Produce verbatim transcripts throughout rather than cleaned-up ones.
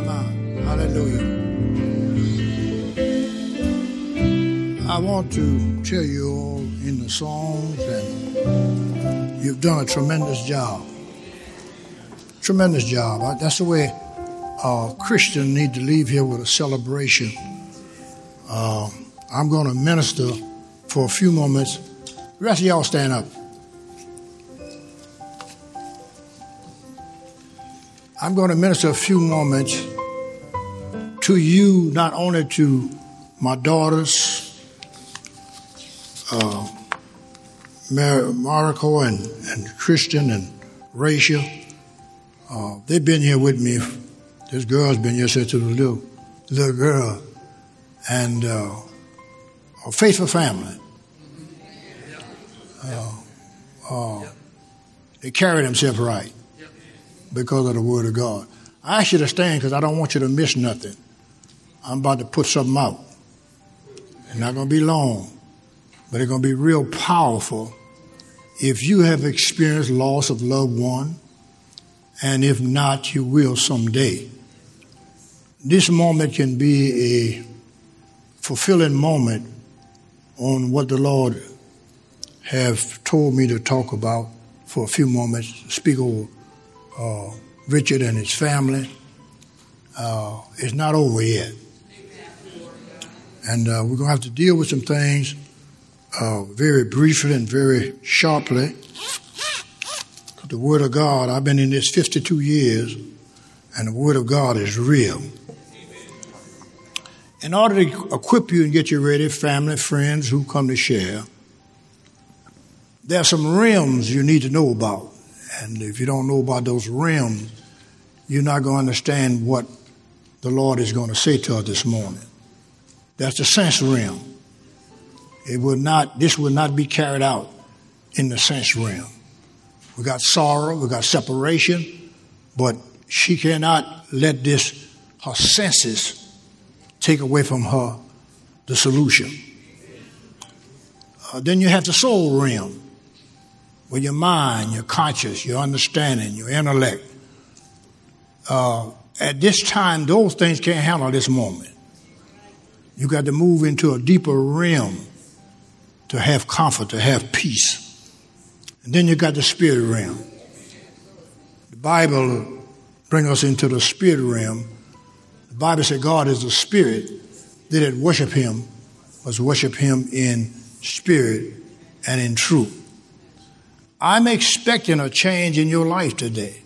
my, my. Hallelujah. I want to tell you all in the songs, and you've done a tremendous job. Tremendous job. That's the way a Christian need to leave here, with a celebration. Uh, I'm going to minister for a few moments. The rest of y'all stand up. I'm going to minister a few moments to you, not only to my daughters, uh, Mar- Mariko and, and Christian and Rachel. Uh, they've been here with me. This girl's been here since a little, little girl. And uh, a faithful family. Uh, uh, they carry themselves right because of the Word of God. I ask you to stand because I don't want you to miss nothing. I'm about to put something out. It's not going to be long, but it's going to be real powerful. If you have experienced loss of loved one, and if not, you will someday. This moment can be a fulfilling moment on what the Lord have told me to talk about for a few moments, speak over uh, Richard and his family. Uh, it's not over yet. And uh, we're going to have to deal with some things uh, very briefly and very sharply. The Word of God, I've been in this fifty-two years, and the Word of God is real. In order to equip you and get you ready, family, friends who come to share, there are some realms you need to know about. And if you don't know about those realms, you're not going to understand what the Lord is going to say to us this morning. That's the sense realm. It will not, this will not be carried out in the sense realm. We got sorrow, we got separation, but she cannot let this, her senses, take away from her the solution. Uh, then you have the soul realm, where your mind, your conscience, your understanding, your intellect. Uh, at this time, those things can't handle this moment. You got to move into a deeper realm to have comfort, to have peace. And then you got the spirit realm. The Bible brings us into the spirit realm. The Bible says God is a spirit. They that worship him must worship him in spirit and in truth. I'm expecting a change in your life today.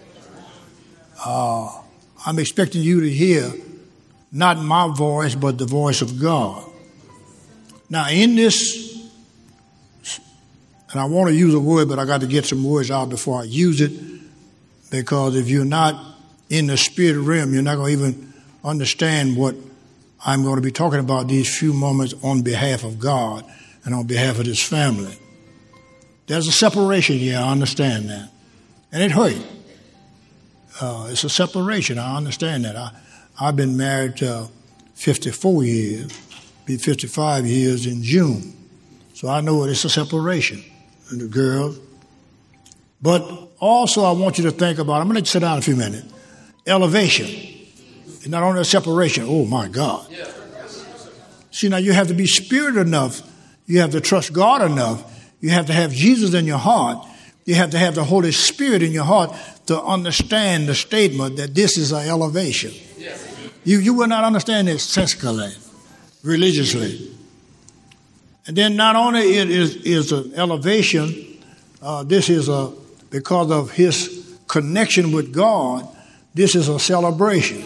Uh, I'm expecting you to hear not my voice, but the voice of God. Now, in this, and I want to use a word, but I got to get some words out before I use it, because if you're not in the spirit realm, you're not going to even understand what I'm going to be talking about these few moments on behalf of God and on behalf of this family. There's a separation here, I understand that. And it hurt. Uh, it's a separation, I understand that. I, I've been married uh, fifty-four years, be fifty-five years in June. So I know it's a separation, and the girls. But also I want you to think about, I'm going to sit down a few minutes, elevation. It's not only a separation, oh my God. See, now you have to be spirit enough, you have to trust God enough, you have to have Jesus in your heart, you have to have the Holy Spirit in your heart to understand the statement that this is an elevation. You, you will not understand this sensically, religiously. And then not only it is, is an elevation, uh, this is a, because of his connection with God, this is a celebration.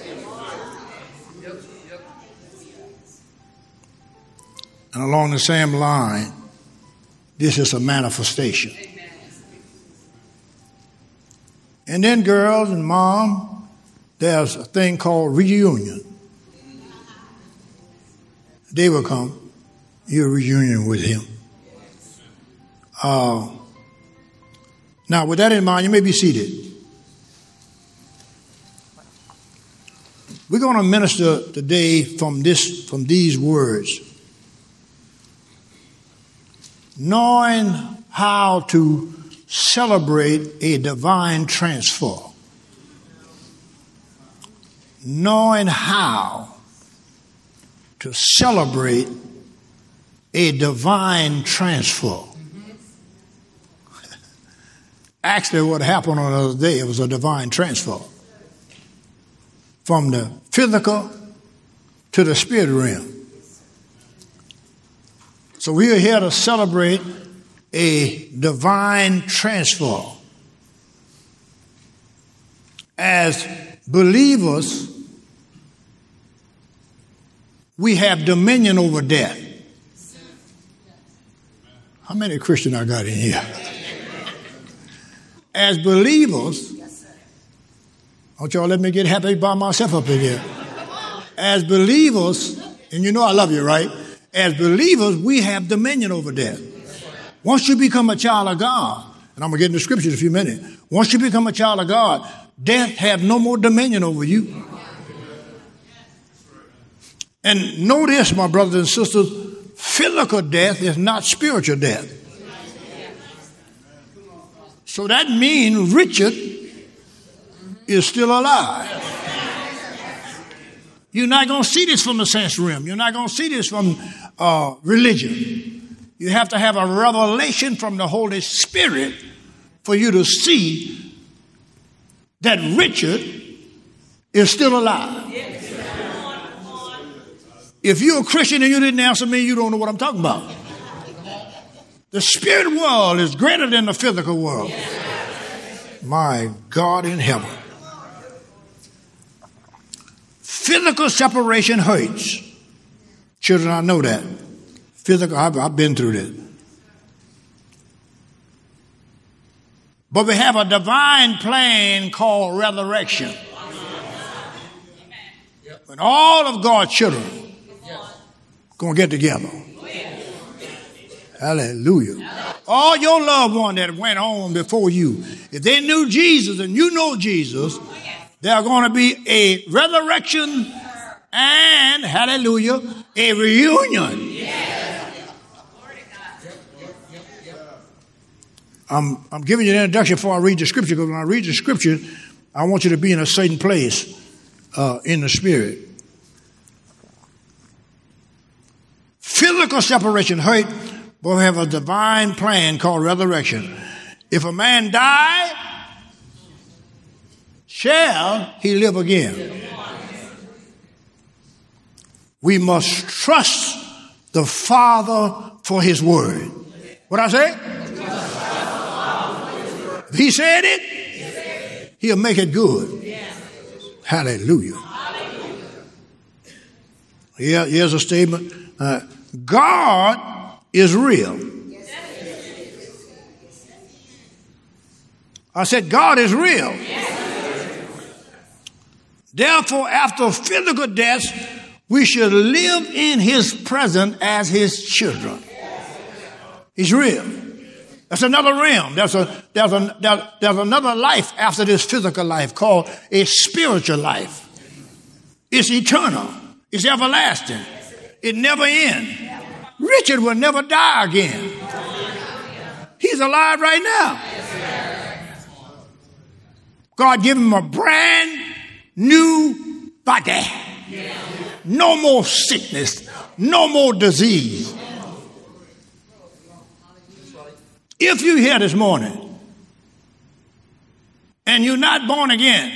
And along the same line, this is a manifestation. And then girls and mom, there's a thing called reunion. Day will come, you're reunion with him. Uh, now, with that in mind, you may be seated. We're going to minister today from this, from these words. Knowing how to celebrate a divine transfer. knowing how to celebrate a divine transfer. Actually, what happened on the other day, it was a divine transfer from the physical to the spirit realm. So we are here to celebrate a divine transfer. As believers, we have dominion over death. How many Christians I got in here? As believers, don't y'all let me get happy by myself up in here. As believers, and you know I love you, right? As believers, we have dominion over death. Once you become a child of God, and I'm going to get into scripture in a few minutes. Once you become a child of God, death have no more dominion over you. And know this, my brothers and sisters, physical death is not spiritual death. So that means Richard is still alive. You're not going to see this from the sense realm. You're not going to see this from uh, religion. You have to have a revelation from the Holy Spirit for you to see that Richard is still alive. If you're a Christian and you didn't answer me, you don't know what I'm talking about. The spirit world is greater than the physical world. My God in heaven. Physical separation hurts. Children, I know that. Physical, I've, I've been through this. But we have a divine plan called resurrection. When all of God's children going to get together. Hallelujah. All your loved ones that went on before you, if they knew Jesus and you know Jesus, there's going to be a resurrection and, hallelujah, a reunion. I'm, I'm giving you an introduction before I read the scripture, because when I read the scripture, I want you to be in a certain place uh, in the spirit. Physical separation hurt, but we have a divine plan called resurrection. If a man die, shall he live again? We must trust the Father for his word. What I say? If he said it, he'll make it good. Hallelujah. Here, here's a statement. Uh, God is real. I said, God is real. Therefore, after physical death, we should live in his presence as his children. He's real. That's another realm. There's a, there's a, there's, there's another life after this physical life called a spiritual life. It's eternal. It's everlasting. It never ends. Richard will never die again. He's alive right now. God gave him a brand new body. No more sickness. No more disease. If you're here this morning and you're not born again,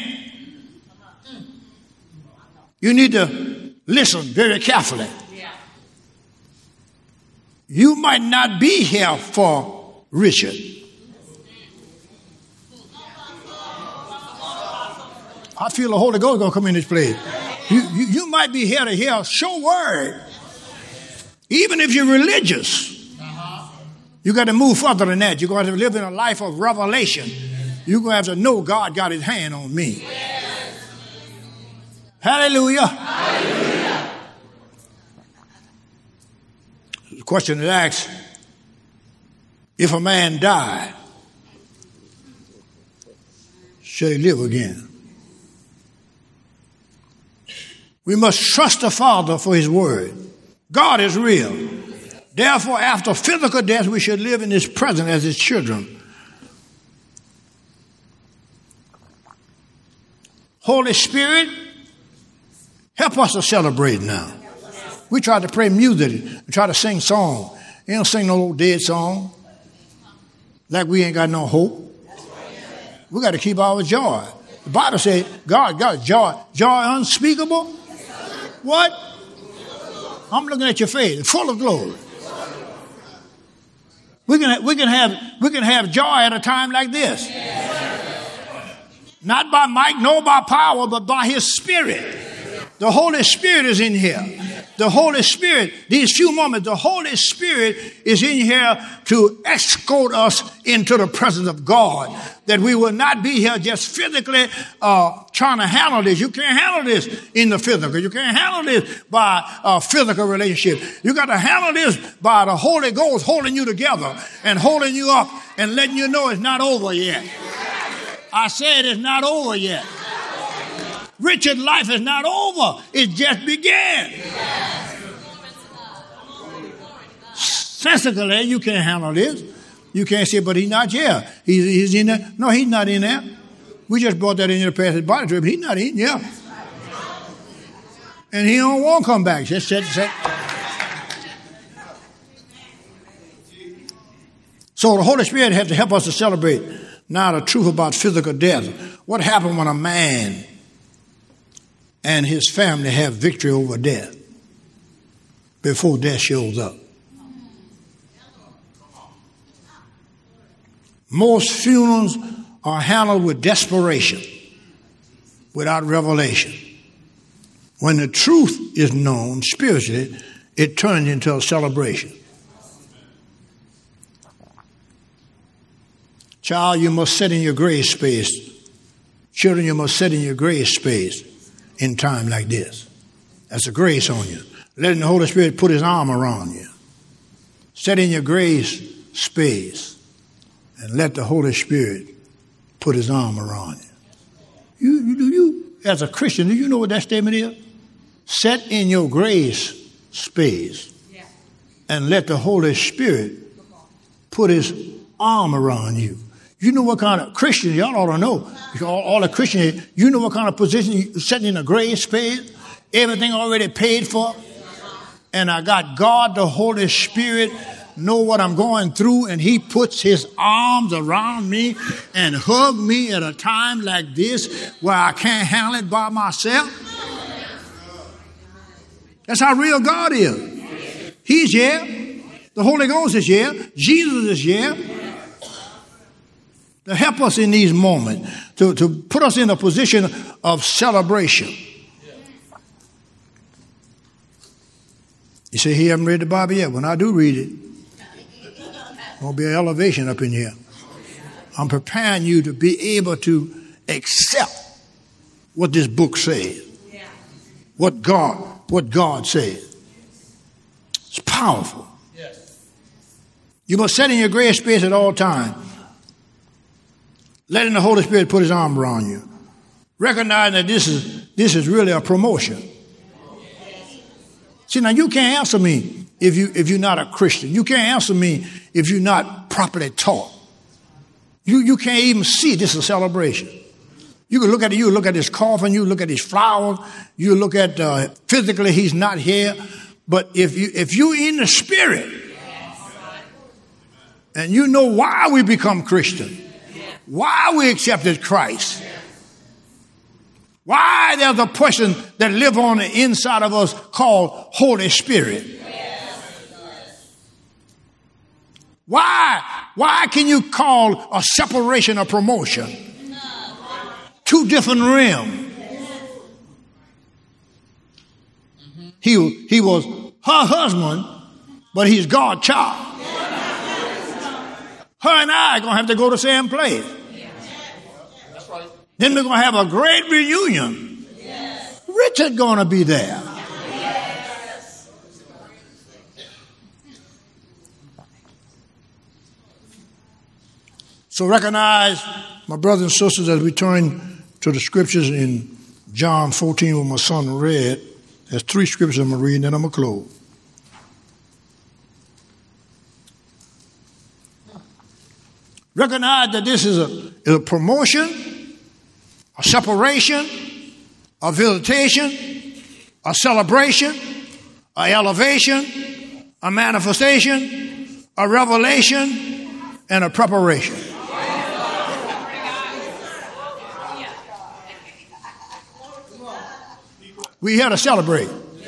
you need to listen very carefully. You might not be here for Richard. I feel the Holy Ghost going to come in this place. You, you, you might be here to hear a sure word. Even if you're religious, you got to move further than that. You're going to have to live in a life of revelation. You're going to have to know God got his hand on me. Hallelujah. Hallelujah. The question is asked, if a man die, shall he live again? We must trust the Father for his word. God is real. Therefore, after physical death, we should live in his presence as his children. Holy Spirit Help us to celebrate now. We try to play music. We try to sing songs. You don't sing no old dead song. Like we ain't got no hope. We got to keep our joy. The Bible says, God, God, joy, joy unspeakable. What? I'm looking at your face, full of glory. We can, we can have, we can have joy at a time like this. Not by might, nor by power, but by His Spirit. The Holy Spirit is in here. The Holy Spirit, these few moments, the Holy Spirit is in here to escort us into the presence of God. That we will not be here just physically uh, trying to handle this. You can't handle this in the physical. You can't handle this by a physical relationship. You got to handle this by the Holy Ghost holding you together and holding you up and letting you know it's not over yet. I said it's not over yet. Richard's life is not over. It just began. Sensically, you can't handle this. You can't say, but he's not here. He's, he's in there. No, he's not in there. We just brought that in here to pass his body trip. He's not in there. And he don't want to come back. Just set, set. So the Holy Spirit has to help us to celebrate now the truth about physical death. What happened when a man and his family have victory over death before death shows up? Most funerals are handled with desperation, without revelation. When the truth is known spiritually, it turns into a celebration. Child, you must sit in your grave space. Children, you must sit in your grave space in time like this. That's a grace on you. Letting the Holy Spirit put His arm around you. Sit in your grave space and let the Holy Spirit put His arm around you. You, you, you, as a Christian, do you know what that statement is? Sit in your grave space and let the Holy Spirit put His arm around you. You know what kind of Christian, y'all ought to know. All, all the Christians, you know what kind of position you sitting in a grave space? Everything already paid for. And I got God, the Holy Spirit, know what I'm going through, and He puts His arms around me and hug me at a time like this where I can't handle it by myself. That's how real God is. He's here. The Holy Ghost is here. Jesus is here. To help us in these moments, to, to put us in a position of celebration. You say, he haven't read the Bible yet. When I do read it, there'll be an elevation up in here. I'm preparing you to be able to accept what this book says. What God, what God says. It's powerful. You must sit in your grave space at all times, letting the Holy Spirit put His arm around you. Recognize that this is this is really a promotion. See, now you can't answer me if you if you're not a Christian. You can't answer me if you're not properly taught. You you can't even see this is a celebration. You can look at it, you look at this coffin, you look at these flowers, you look at uh, physically he's not here. But if you if you're in the spirit and you know why we become Christian, why we accepted Christ, why there's a person that lives on the inside of us called Holy Spirit. Why? Why can you call a separation a promotion? Two different realms. He, he was her husband, but he's God's child. Her and I are going to have to go to the same place. That's right. Then we're going to have a great reunion. Yes. Richard's going to be there. Yes. So recognize, my brothers and sisters, as we turn to the scriptures in John fourteen, where my son read, there's three scriptures I'm going to read, and then I'm going to close. Recognize that this is a, is a promotion, a separation, a visitation, a celebration, a elevation, a manifestation, a revelation, and a preparation. We here to celebrate.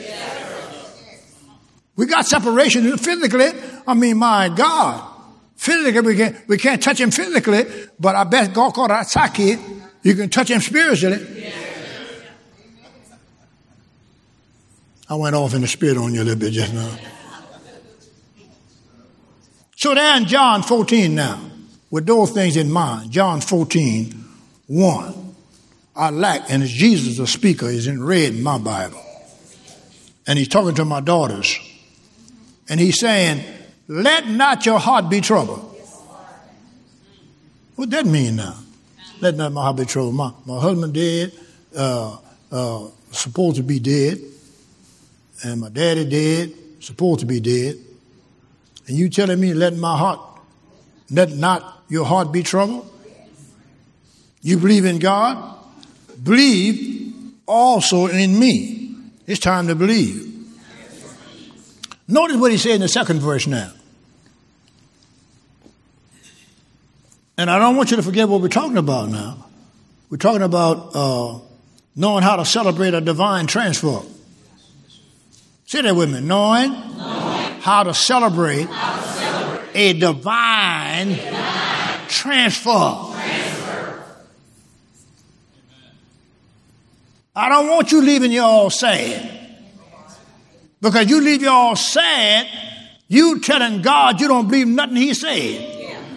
We got separation physically. I mean, my God. Physically, we can't, we can't touch him physically, but I bet God called that Saki, you can touch him spiritually. I went off in the spirit on you a little bit just now. So there in John fourteen now, with those things in mind, John fourteen, one. I lack, and it's Jesus the speaker, is in red in my Bible. And he's talking to my daughters. And he's saying, let not your heart be troubled. What that mean now? Let not my heart be troubled. My, my husband dead, uh, uh, supposed to be dead. And my daddy dead, supposed to be dead. And you telling me, let my heart, let not your heart be troubled? You believe in God? Believe also in me. It's time to believe. Notice what he said in the second verse now. And I don't want you to forget what we're talking about now. We're talking about uh, knowing how to celebrate a divine transfer. Say that with me. Knowing, knowing how to celebrate, how to celebrate a divine, divine transfer. transfer. I don't want you leaving you all sad. Because you leave you all sad, you telling God you don't believe nothing he said.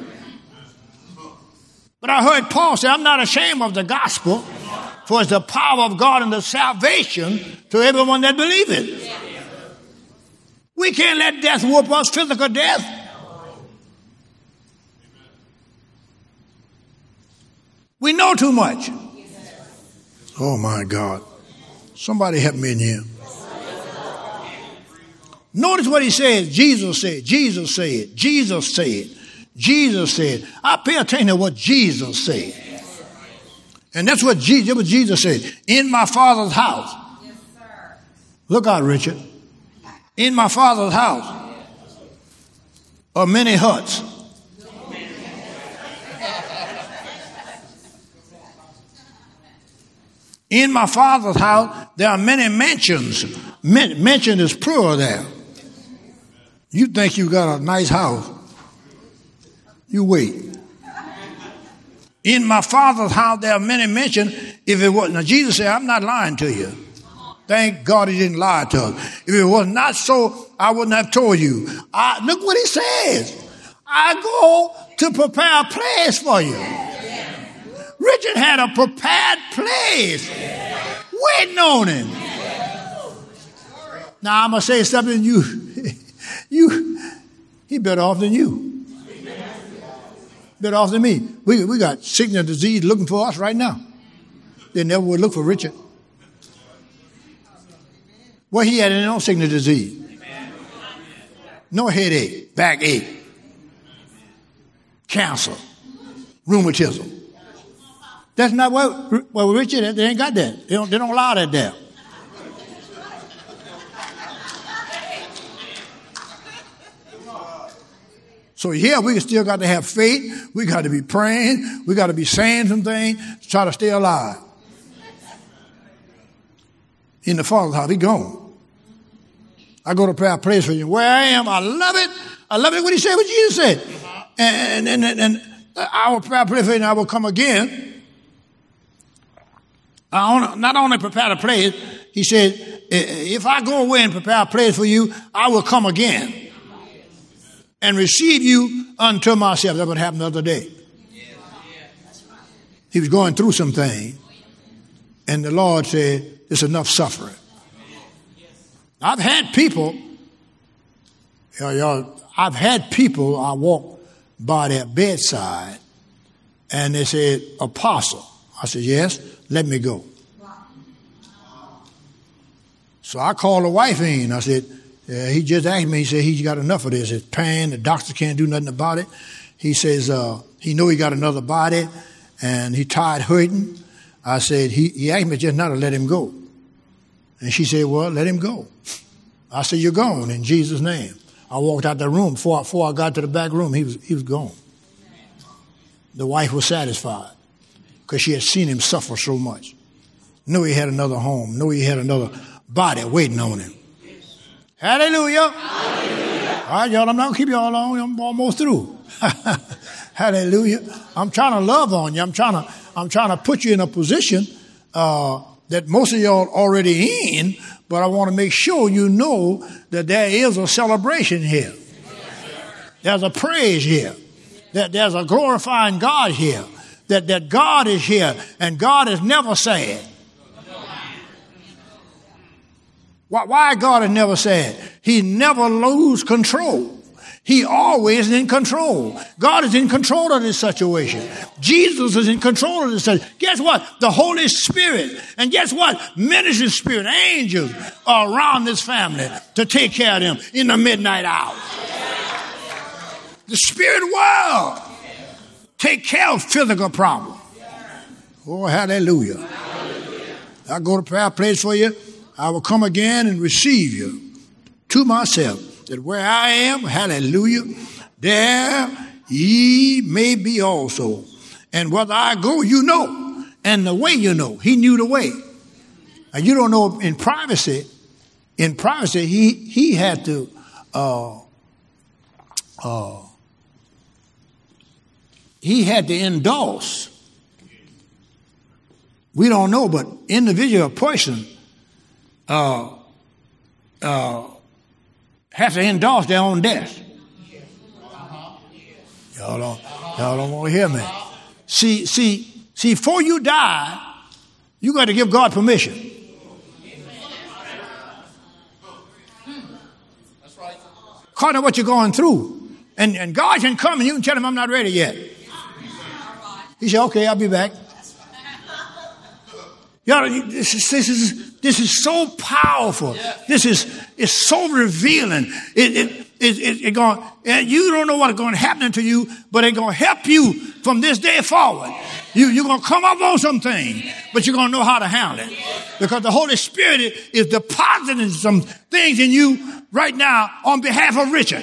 But I heard Paul say, I'm not ashamed of the gospel, for it's the power of God and the salvation to everyone that believeth. We can't let death whoop us, physical death. We know too much. Oh my God. Somebody help me in here. Notice what he says. Jesus said, Jesus said, Jesus said, Jesus said. I pay attention to what Jesus said. And that's what Jesus, what Jesus said. In my Father's house. Look out, Richard. In my Father's house are many huts. In my Father's house, there are many mansions. Men- mention is plural there. You think you got a nice house. You wait. In my Father's house, there are many mansions. If it was, now Jesus said, I'm not lying to you. Thank God he didn't lie to us. If it was not so, I wouldn't have told you. I, look what he says. I go to prepare a place for you. Richard had a prepared place waiting on him. Now I'm going to say something you, you, he better off than you. Better off than me. We, we got sickness and disease looking for us right now. They never would look for Richard. Well, he had no sickness and disease. No headache, backache, cancer, rheumatism. That's not what, well, Richard, they ain't got that. They don't, they don't allow that there. So here we still got to have faith. We got to be praying. We got to be saying some things to try to stay alive. In the Father's house, he gone. I go to prayer, praise for you. Where I am, I love it. I love it when he said what Jesus said. And, and, and, and I will prepare a place for you and I will come again. I not only prepare a place, he said, if I go away and prepare a place for you, I will come again and receive you unto myself. That's what happened the other day. He was going through some things, and the Lord said, it's enough suffering. I've had people, y'all, y'all, I've had people, I walk by their bedside, and they said, Apostle. I said, yes, let me go. So I called the wife in. I said, uh, he just asked me, he said, he's got enough of this. It's pain. The doctor can't do nothing about it. He says, uh, he know he got another body and he tired hurting. I said, he, he asked me just now to let him go. And she said, well, let him go. I said, you're gone in Jesus' name. I walked out the room. Before, before I got to the back room, he was, he was gone. The wife was satisfied because she had seen him suffer so much. Knew he had another home. Knew he had another body waiting on him. Hallelujah. Hallelujah. All right, y'all, I'm not going to keep y'all long. I'm almost through. Hallelujah. I'm trying to love on you. I'm trying to, I'm trying to put you in a position uh, that most of y'all already in, but I want to make sure you know that there is a celebration here. There's a praise here. That there's a glorifying God here. That, that God is here, and God is never sad. Why, why God is never sad? He never lose control. He always in control. God is in control of this situation. Jesus is in control of this situation. Guess what? The Holy Spirit. And guess what? Ministry spirit, angels are around this family to take care of them in the midnight hour. The spirit world take care of physical problems. Oh, hallelujah. I go to prayer place for you. I will come again and receive you to myself. That where I am, hallelujah, there ye may be also. And whether I go, you know. And the way you know. He knew the way. And you don't know in privacy. In privacy, he, he had to uh, uh, he had to endorse. We don't know, but individual person uh, uh, have to endorse their own death. Y'all don't, y'all don't want to hear me. See, see, see, before you die, you got to give God permission. According to what you're going through. And, and God can come and you can tell him, I'm not ready yet. He said, okay, I'll be back. Y'all, this is, this is, this is so powerful. This is, it's so revealing. It, it, it, it, it going, you don't know what's going to happen to you, but it's going to help you from this day forward. You, you're going to come up on something, but you're going to know how to handle it. Because the Holy Spirit is depositing some things in you right now on behalf of Richard.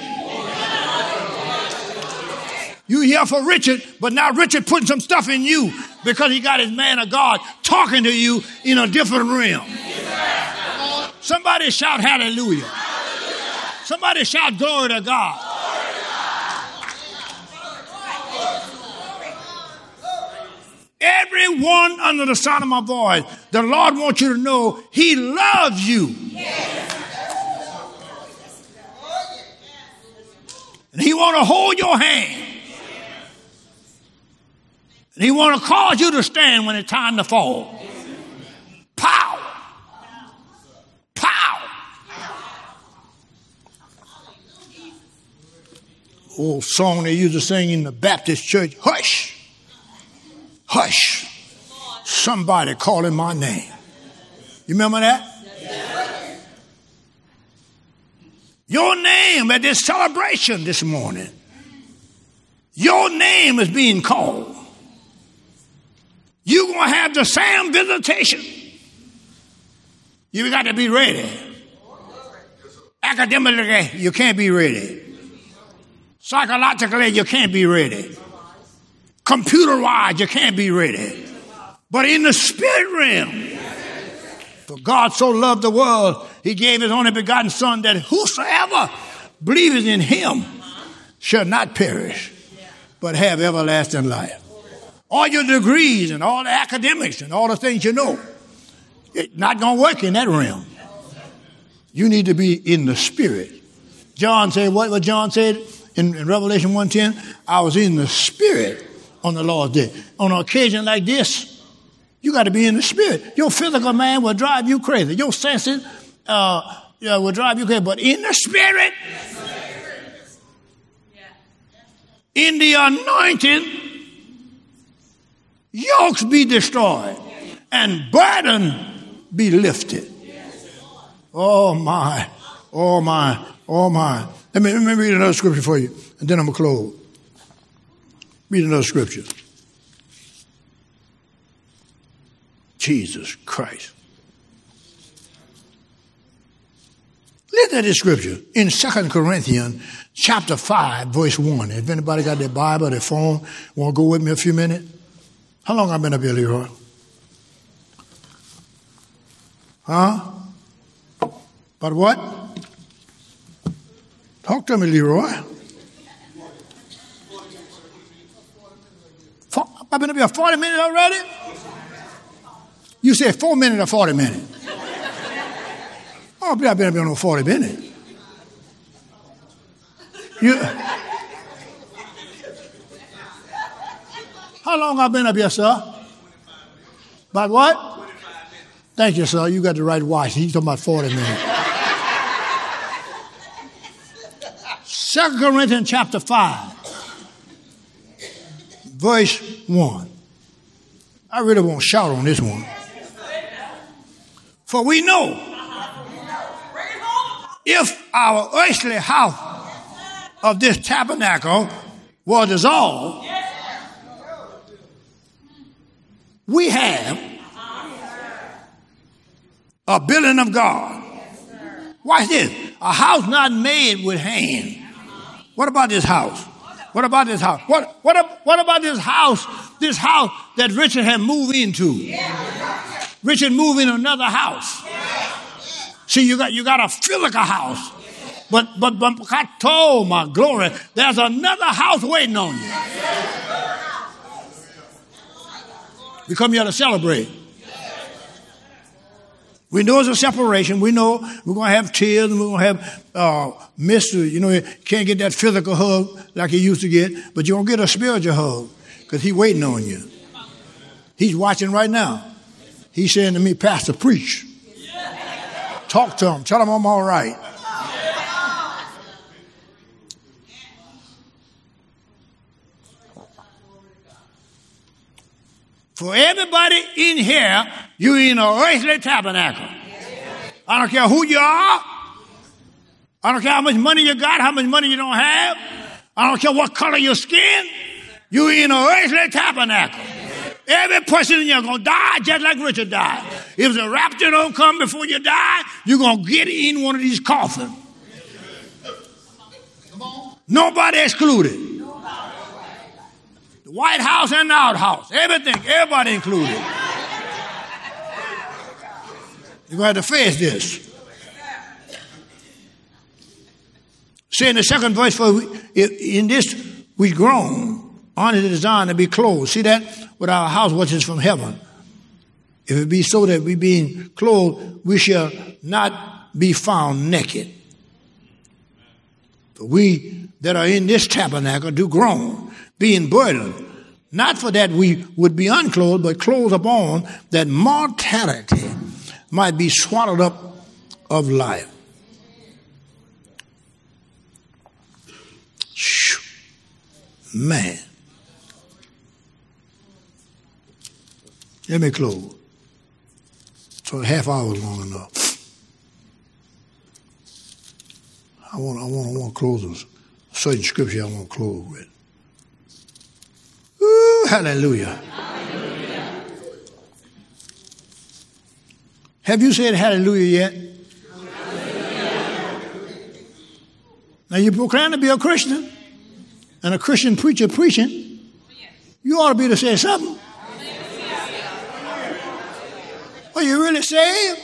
You here for Richard, but now Richard putting some stuff in you because he got his man of God talking to you in a different realm. Somebody shout hallelujah. Somebody shout glory to God. Everyone under the sound of my voice, the Lord wants you to know he loves you. And he want to hold your hand. And he want to cause you to stand when it's time to fall. Power. Power. Old song they used to sing in the Baptist church. Hush. Hush. Somebody calling my name. You remember that? Your name at this celebration this morning. Your name is being called. You're going to have the same visitation. You got to be ready. Academically, you can't be ready. Psychologically, you can't be ready. Computer-wise, you can't be ready. But in the spirit realm, for God so loved the world, he gave his only begotten son that whosoever believeth in him shall not perish, but have everlasting life. All your degrees and all the academics and all the things you know, it's not going to work in that realm. You need to be in the spirit. John said, what, what John said in, in Revelation one ten? I was in the spirit on the Lord's day. On an occasion like this, you got to be in the spirit. Your physical man will drive you crazy. Your senses uh, uh, will drive you crazy. But in the spirit, in the anointing, yokes be destroyed and burden be lifted. Oh my, oh my, oh my. Let me, let me read another scripture for you, and then I'm going to close. Read another scripture. Jesus Christ. Listen to this scripture in Second Corinthians chapter five, verse one. If anybody got their Bible, their phone, want to go with me a few minutes? How long I been up here, Leroy? Huh? But what? Talk to me, Leroy. Four, I've been up here forty minutes already? You said four minutes or forty minutes? Oh, I've been up here no forty minutes. You, how long I've been up here, sir? About what? Thank you, sir. You got the right watch. He's talking about forty minutes. Second Corinthians chapter five, verse one. I really won't shout on this one. For we know if our earthly house of this tabernacle was dissolved, we have a building of God. Watch this. A house not made with hand. What about this house? What about this house? What, what, what about this house, this house that Richard had moved into? Richard moved in another house. See, you got, you got a physical house. But, but, but, I told my glory, there's another house waiting on you. We come here to celebrate. We know it's a separation. We know we're going to have tears and we're going to have uh, mystery. You know, you can't get that physical hug like you used to get, but you're going to get a spiritual hug because he's waiting on you. He's watching right now. He's saying to me, Pastor, preach. Talk to him. Tell him I'm all right. For everybody in here, you're in an earthly tabernacle. I don't care who you are. I don't care how much money you got, how much money you don't have. I don't care what color your skin. You're in an earthly tabernacle. Every person in here is going to die just like Richard died. If the rapture don't come before you die, you're going to get in one of these coffins. Nobody excluded. The White House and the outhouse. Everything. Everybody included. You're going to have to face this. Say in the second verse, for we, in this we groan under the design to be clothed. See that? With our house which is from heaven. If it be so that we being clothed, we shall not be found naked. For we that are in this tabernacle do groan, being burdened, not for that we would be unclothed, but clothed upon, that mortality might be swallowed up of life. Man. Let me close. So a half hour is long enough. I want, I want, I want to close with a certain scripture I want to close with. Ooh, hallelujah. Hallelujah. Have you said hallelujah yet? Hallelujah. Now you proclaim to be a Christian and a Christian preacher preaching. You ought to be able to say something. Are you really saved?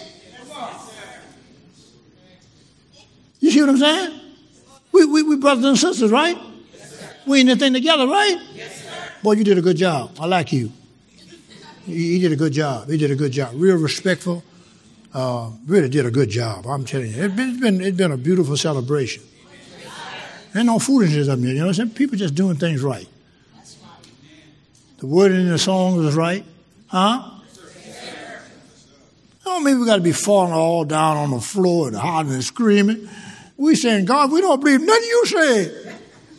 You see what I'm saying? We, we, we brothers and sisters, right? We in this thing together, right? Boy, you did a good job. I like you. He did a good job. He did a good job. Real respectful. Uh, really did a good job. I'm telling you. It's been, it's been, it's been a beautiful celebration. Ain't no foolishness up there. You know what I'm saying? People just doing things right. The word in the song was right. Huh? Don't mean we got to be falling all down on the floor and hollering and screaming. We saying, God, we don't believe nothing you say.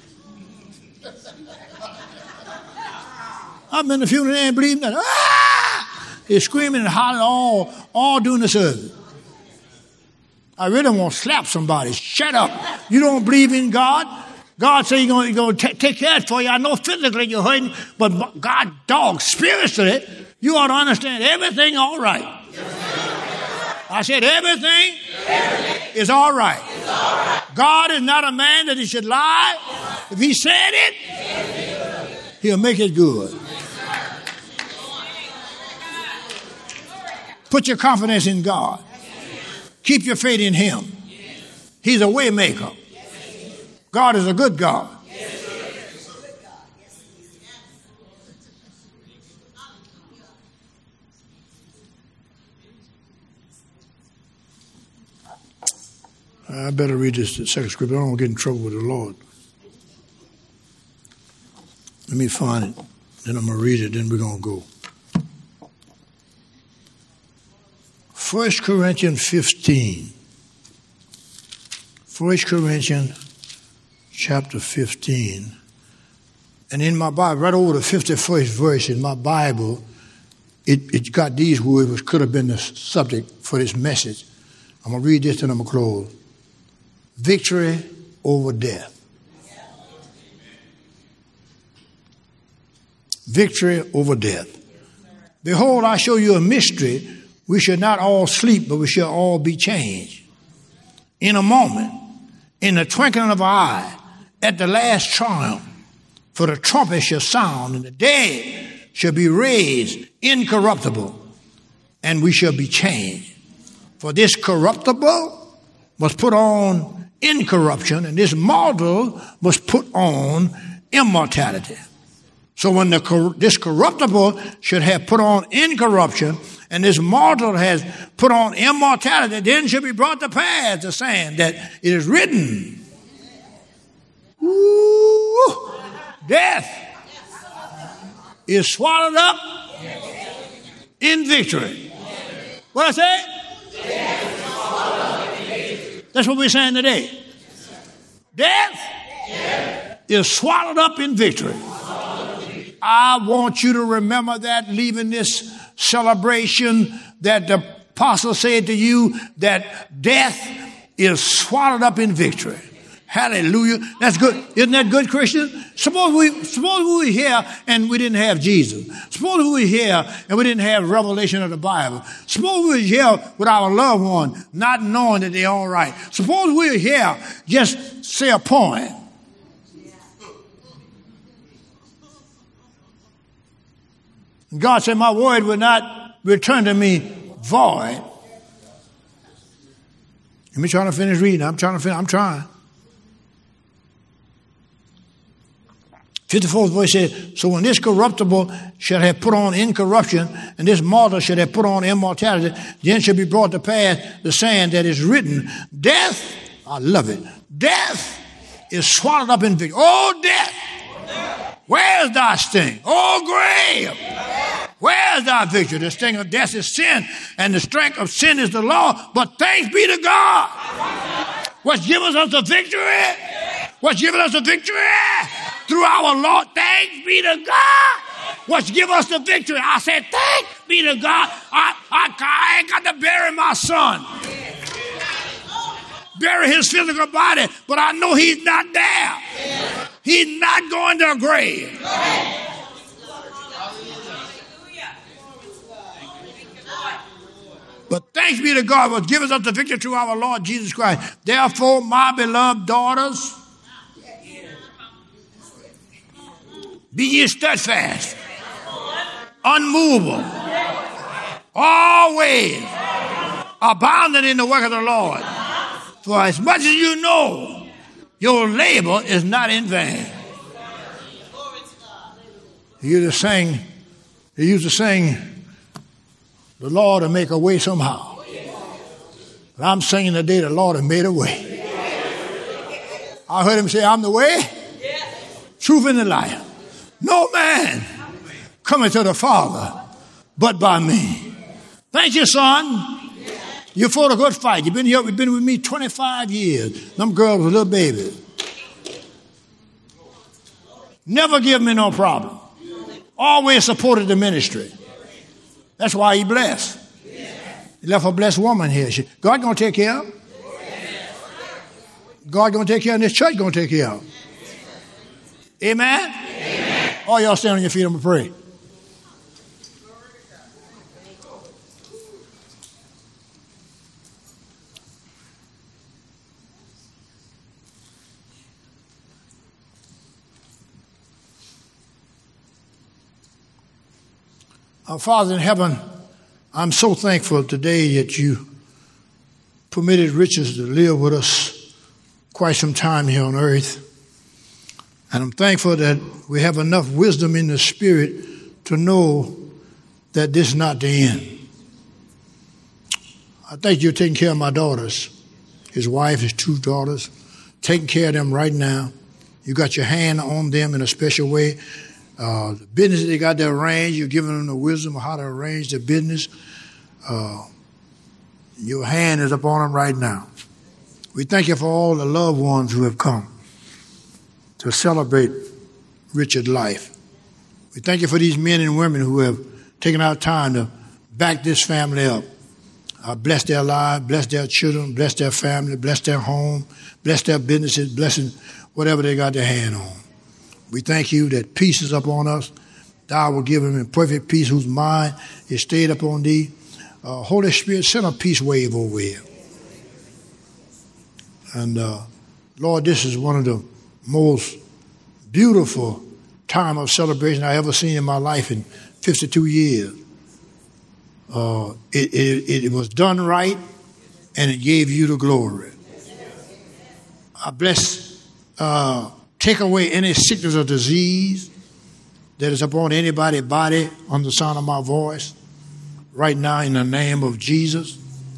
I've been to the funeral and they ain't believe nothing. Ah! They're screaming and hollering all, all during the service. I really want to slap somebody. Shut up. You don't believe in God? God say you're going to take care of it for you. I know physically you're hurting, but God, dog, spiritually, you ought to understand everything all right. I said everything. everything. It's all right. It's all right. God is not a man that he should lie. If he said it, he'll make it good. Put your confidence in God. Keep your faith in him. He's a way maker. God is a good God. I better read this second scripture. I don't want to get in trouble with the Lord. Let me find it. Then I'm going to read it. Then we're going to go. First Corinthians fifteen. First Corinthians chapter fifteen. And in my Bible, right over the fifty-first verse in my Bible, it, it got these words, which could have been the subject for this message. I'm going to read this and I'm going to close. Victory over death. Victory over death. Behold, I show you a mystery. We shall not all sleep, but we shall all be changed. In a moment, in the twinkling of an eye, at the last triumph, for the trumpet shall sound, and the dead shall be raised incorruptible, and we shall be changed. For this corruptible was put on incorruption, and this mortal was put on immortality. So when the, this corruptible should have put on incorruption, and this mortal has put on immortality, then shall be brought to pass the saying that it is written, Ooh, death is swallowed up in victory. What I say? That's what we're saying today. Death is swallowed up in victory. I want you to remember that, leaving this celebration, that the apostle said to you that death is swallowed up in victory. Hallelujah. That's good. Isn't that good, Christian? Suppose we, suppose we were here and we didn't have Jesus. Suppose we were here and we didn't have revelation of the Bible. Suppose we were here with our loved one, not knowing that they're all right. Suppose we were here, just say a poem. God said, my word will not return to me void. Let me try to finish reading. I'm trying to finish. I'm trying. fifty-fourth verse says, so when this corruptible shall have put on incorruption, and this mortal shall have put on immortality, then shall be brought to pass the saying that is written, death, I love it, death is swallowed up in victory. Oh, death, where's thy sting? Oh, grave, where's thy victory? The sting of death is sin, and the strength of sin is the law. But thanks be to God, what's given us the victory, what's given us the victory through our Lord. Thanks be to God, what's given us the victory. I said, thanks be to God. I, I, I ain't got to bury my son, bury his physical body, but I know he's not there. He's not going to a grave. But thanks be to God, what gives us the victory through our Lord Jesus Christ. Therefore, my beloved daughters, be ye steadfast, unmovable, always abounding in the work of the Lord. For as much as you know, your labor is not in vain. He used to sing, he used to sing, the Lord will make a way somehow. But I'm singing today, the Lord has made a way. I heard him say, I'm the way, truth, and the life. No man coming to the Father but by me. Thank you, son. You fought a good fight. You've been here, you've been with me twenty-five years. Them girls were little babies. Never give me no problem. Always supported the ministry. That's why he blessed. He left a blessed woman here. She, God gonna take care of her. God gonna take care of her, and this church gonna take care of her. Amen? Amen. All y'all stand on your feet, I'm gonna pray. Our Father in heaven, I'm so thankful today that you permitted Richard to live with us quite some time here on earth. And I'm thankful that we have enough wisdom in the Spirit to know that this is not the end. I think you're taking care of my daughters, his wife, his two daughters, taking care of them right now. You got your hand on them in a special way. Uh, the business they got to arrange, you're giving them the wisdom of how to arrange their business. Uh, your hand is upon them right now. We thank you for all the loved ones who have come to celebrate Richard's life. We thank you for these men and women who have taken out time to back this family up. Uh, bless their lives, bless their children, bless their family, bless their home, bless their businesses, blessing whatever they got their hand on. We thank you that peace is upon us. Thou will give them in perfect peace whose mind is stayed upon thee. Uh, Holy Spirit, send a peace wave over here. And uh, Lord, this is one of the most beautiful time of celebration I ever seen in my life in fifty-two years. Uh, it, it, it was done right, and it gave you the glory. I bless, uh, take away any sickness or disease that is upon anybody's body on the sound of my voice right now in the name of Jesus.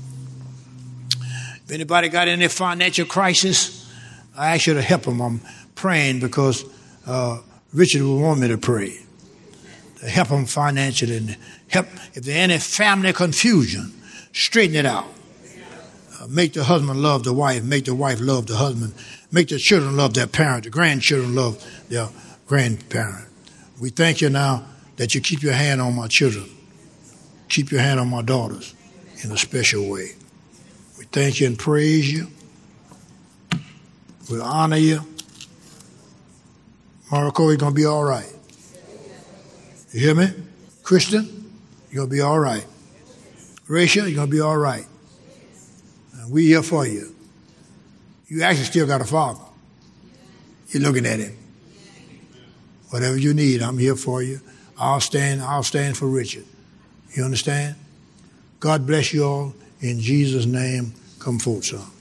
If anybody got any financial crisis, I ask you to help them. I'm praying because uh, Richard will want me to pray. To help them financially and help if there's any family confusion, straighten it out. Uh, make the husband love the wife, make the wife love the husband, make the children love their parent, the grandchildren love their grandparent. We thank you now that you keep your hand on my children, keep your hand on my daughters in a special way. We thank you and praise you. We honor you. Marco, you're going to be all right. You hear me? Christian, you're going to be all right. Rachel, you're going to be all right. And we're here for you. You actually still got a father. You're looking at him. Whatever you need, I'm here for you. I'll stand, I'll stand for Richard. You understand? God bless you all. In Jesus' name, come forth, son.